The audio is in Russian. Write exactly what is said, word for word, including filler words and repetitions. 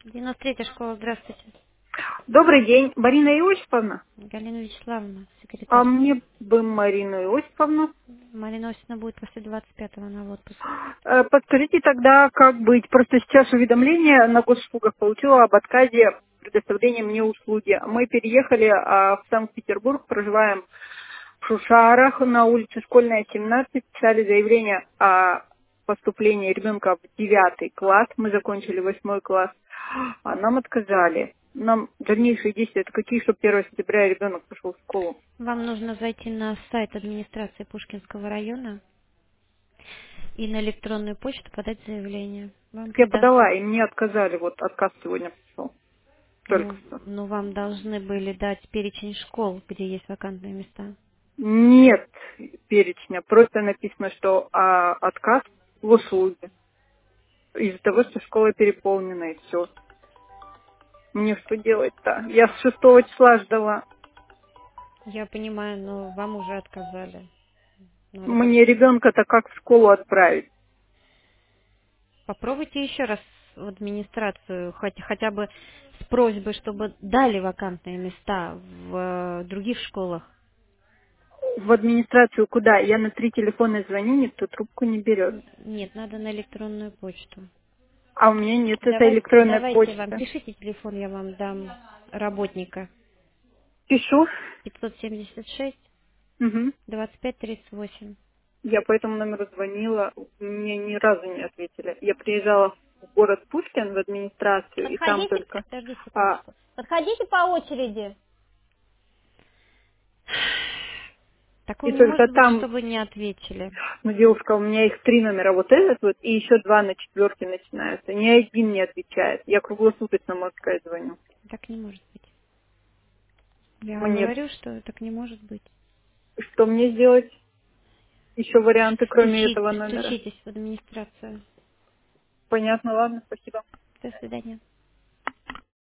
девяносто третья школа, здравствуйте. Добрый день, Марина Иосифовна. Галина Вячеславовна, А секретарь. мне бы Марину Иосифовну. Марина Осина будет после двадцать пятого на отпуск. Э, Подскажите тогда, как быть? Просто сейчас уведомление на госуслугах получила об отказе предоставления мне услуги. Мы переехали а, в Санкт-Петербург, проживаем в Шушарах на улице Школьная, семнадцать. Писали заявление о поступлении ребенка в девятый класс. Мы закончили восьмой класс. А нам отказали. Нам дальнейшие действия, это какие, чтобы первого сентября ребенок пошел в школу? Вам нужно зайти на сайт администрации Пушкинского района и на электронную почту подать заявление. Вам Я преда... подала, и мне отказали. Вот отказ сегодня пришел. Только ну, что. ну, вам должны были дать перечень школ, где есть вакантные места. Нет перечня. Просто написано, что а, отказ в услуге. Из-за того, что школа переполнена, и все. Мне что делать-то? Я с шестого числа ждала. Я понимаю, но вам уже отказали. Надо Мне ребенка-то как в школу отправить? Попробуйте еще раз в администрацию, хоть, хотя бы с просьбой, чтобы дали вакантные места в э, других школах. В администрацию куда? Я на три телефона звоню, никто трубку не берет. Н- Нет, надо на электронную почту. А у меня нет этой Давайте, электронной давайте вам, почты. пишите телефон, я вам дам работника. Пишу. пятьсот семьдесят шесть Угу. двадцать пять тридцать восемь. Я по этому номеру звонила, мне ни разу не ответили. Я приезжала в город Пушкин в администрацию, и там Подходите, только... подождите а, секундочку. Подходите по очереди. Такого и не может только быть, там, чтобы не ответили. ну, девушка, у меня их три номера, вот этот вот, и еще два на четверке начинаются. Ни один не отвечает. Я круглосуточно, можно сказать, звоню. Так не может быть. Я вам Мне говорю, что так не может быть. что мне сделать? Еще варианты, кроме Стучи- этого номера. стучитесь в администрацию. Понятно, ладно, спасибо. До свидания.